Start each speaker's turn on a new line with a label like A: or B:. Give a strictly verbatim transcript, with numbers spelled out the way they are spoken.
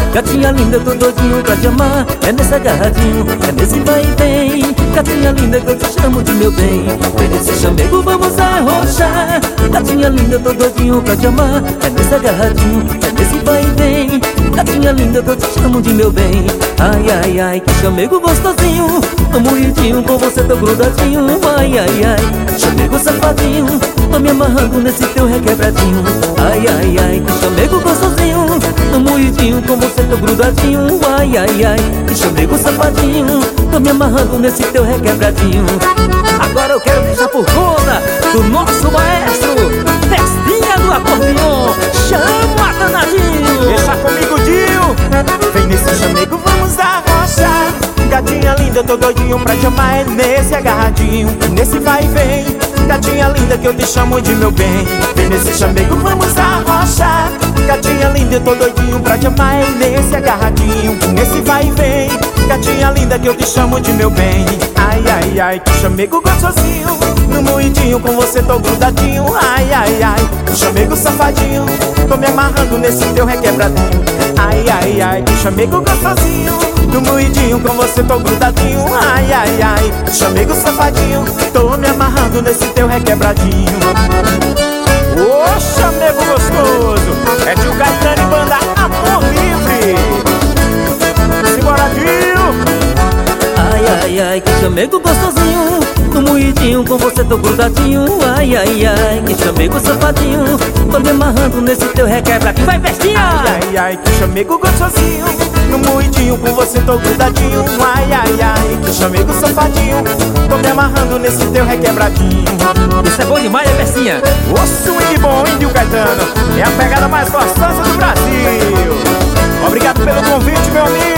A: Gatinha linda, eu tô doidinho pra te amar. É nesse agarradinho, é nesse vai e vem. Gatinha linda, que eu te chamo de meu bem. Vem nesse chamego, vamos arrochar. Gatinha linda, eu tô doidinho pra te amar. É nesse agarradinho, é nesse vai e vem. Gatinha linda, que eu te chamo de meu bem. Ai, ai, ai, que chamego gostosinho. Tô moidinho com você, tô grudadinho. Ai, ai, ai, chamego safadinho. Tô me amarrando nesse teu requebradinho. Ai, ai, ai, que chamego gostosinho. Tô moidinho com você, tô grudadinho. Ai, ai, ai, que chamego safadinho. Tô me amarrando nesse teu requebradinho. Agora eu quero deixar por conta do nosso maestro Festinha do acordeon. Chama, danadinho.
B: Deixa comigo, Dio. Vem nesse chamego, vamos arrochar. Gatinha linda, eu tô doidinho pra te amar. É nesse agarradinho, nesse vai e vem. Gatinha linda, que eu te chamo de meu bem. Vem nesse chamego, vamos arrochar. Gatinha linda, eu tô doidinho pra te amar. É nesse agarradinho, nesse vai e vem. Gatinha linda, que eu te chamo de meu bem. Ai, ai, ai, que chamego gostosinho. No moidinho com você tô grudadinho. Ai, ai, ai, que chamego safadinho. Tô me amarrando nesse teu requebradinho. Ai, ai, ai, que chamego gostosinho. No moidinho com você tô grudadinho. Ai, ai, ai, que chamego safadinho. Tô me amarrando nesse teu requebradinho. Ô, chamego gostoso. É Tio Caetano e banda Amor Livre. Simbora, Dio.
A: Ai, ai, ai, que chamego gostosinho. No moidinho com você tô grudadinho. Ai, ai, ai, que chamego safadinho. Tô me amarrando nesse teu requebradinho. Vai, Festinha!
B: Ai, ai, ai, que chamego gostosinho. No moidinho com você tô grudadinho. Ai, ai, ai, que chamego safadinho. Tô me amarrando nesse teu requebradinho.
A: Isso é bom demais, é Festinha?
B: Ô, swing bom, hein, Tio Caetano? É a pegada mais gostosa do Brasil. Obrigado pelo convite, meu amigo.